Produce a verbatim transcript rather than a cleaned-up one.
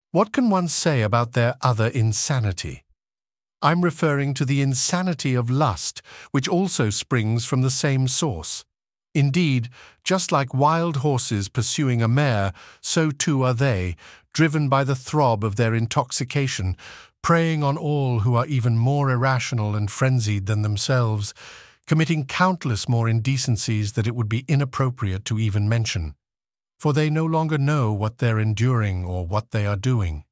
What can one say about their other insanity? I'm referring to the insanity of lust, which also springs from the same source. Indeed, just like wild horses pursuing a mare, so too are they, driven by the throb of their intoxication, preying on all who are even more irrational and frenzied than themselves, committing countless more indecencies that it would be inappropriate to even mention. For they no longer know what they're enduring or what they are doing.